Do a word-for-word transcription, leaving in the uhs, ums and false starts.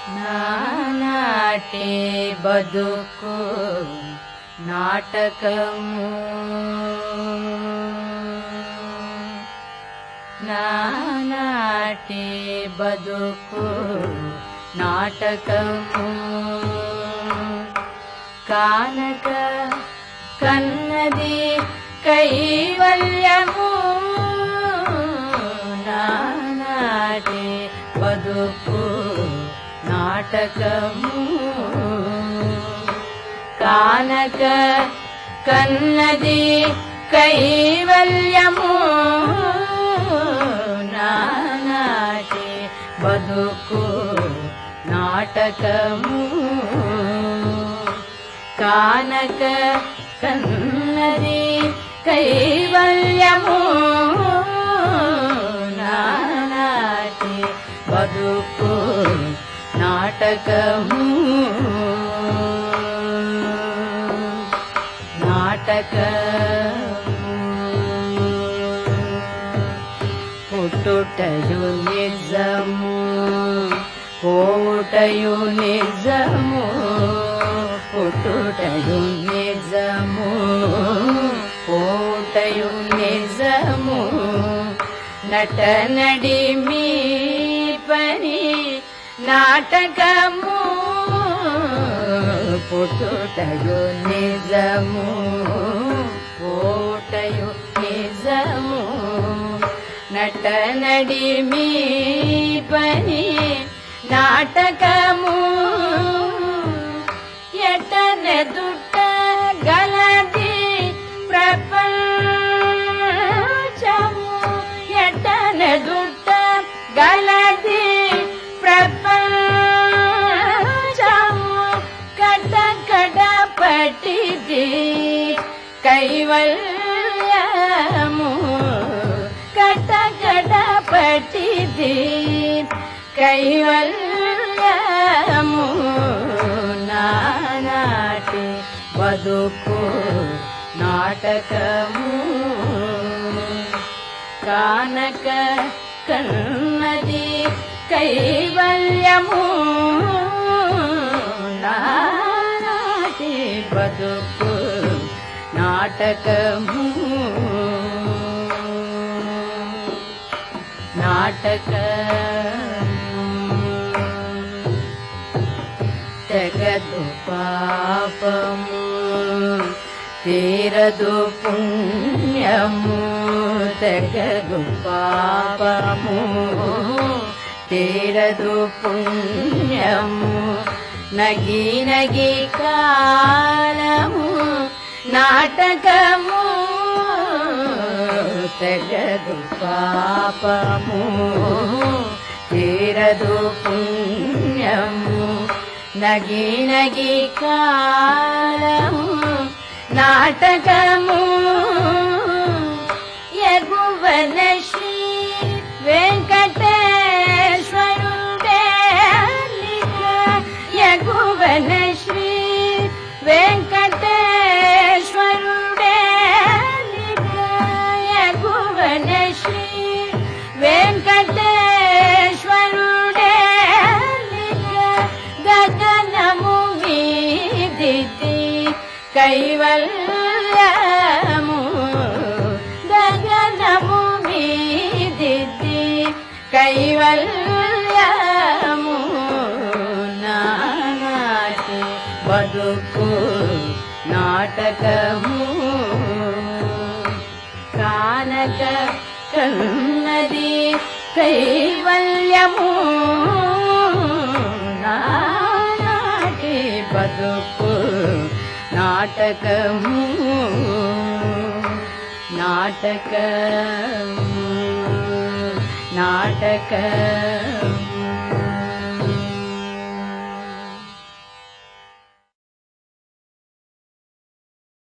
నానాటి బతుకు నాటకము నానాటి బతుకు నాటకము కానక కన్నది కైవల్యము నానాటి బతుకు నాటకము కానక కన్నది కైవల్యము నానాటి బతుకు నాటకము కానక కన్నది కైవల్యము నానాటి బతుకు నాటకము నాటకము పుట్టుటయు నిజము పోవుటయు నిజము పుట్టుటయు నిజము పోవుటయు నిజము నటనడి మీ పని నాటకము పుట్టుటయు నిజము పోవుటయు నిజము నటనడి మీ పని నాటకము ఎటనెదుట గలది ప్రపంచము ఎటనెదుట గలది ప్రపంచము కటకడ పట్టిది కైవల్యము కటకడ పట్టిది కైవల్యము నానాటి బతుకు నాటకము కానక కన్నది కైవల్యము నానాటి బతుకు నాటకము నాటకము తెగదు పాపము తీరదు పుణ్యము తెగదు పాపము తీరదు పుణ్యము నగి నగి కాలము నాటకము తెగదు పాపము తీరదు పుణ్యము నగి నగి కాలము నాటకము ఎగువన శ్రీ వెంకటేశ్వరుడే ఎగువన శ్రీ వెంకటేశ్వరుడే ఎగువన శ్రీ వెంకటేశ్వరుడే గగనము మీదిది కైవల్యము గగనము మీదిది కైవల్యము నానాటి బతుకు నాటకము కానక కన్నది కైవల్యము నానాటి బతుకు నాటకము నాటకము నాటకము